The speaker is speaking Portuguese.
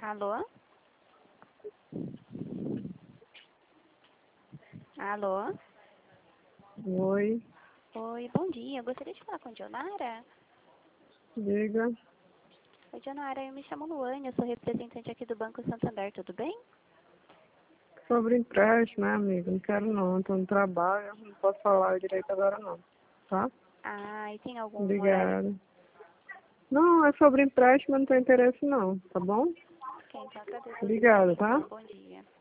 Alô? Alô? Oi, Oi, bom dia. Eu gostaria de falar com a Dionara. diga. Oi, Dionara, eu me chamo Luane, eu sou representante aqui do Banco Santander, tudo bem? Sobre empréstimo, né, amigo? Não quero não, estou no trabalho, não posso falar direito agora não, tá? Ah, e tem algum horário? Obrigada. Não, é sobre empréstimo, eu não tenho interesse não, tá bom? Ok, então agradeço a sua Obrigada, tá? explicação. Bom dia.